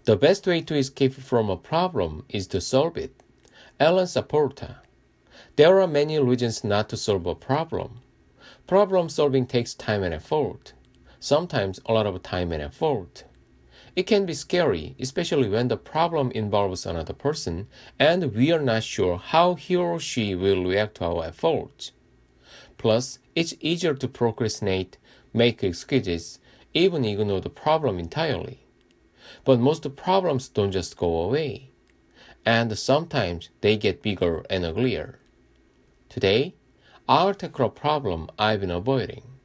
The best way to escape from a problem is to solve it. Alan Saporta. There are many reasons not to solve a problem. Problem solving takes time and effort. Sometimes a lot of time and effort. It can be scary, especially when the problem involves another person and we are not sure how he or she will react to our efforts. Plus, it's easier to procrastinate, make excuses, even ignore the problem entirely. But most problems don't just go away. And sometimes they get bigger and uglier. Today, I'll tackle a problem I've been avoiding.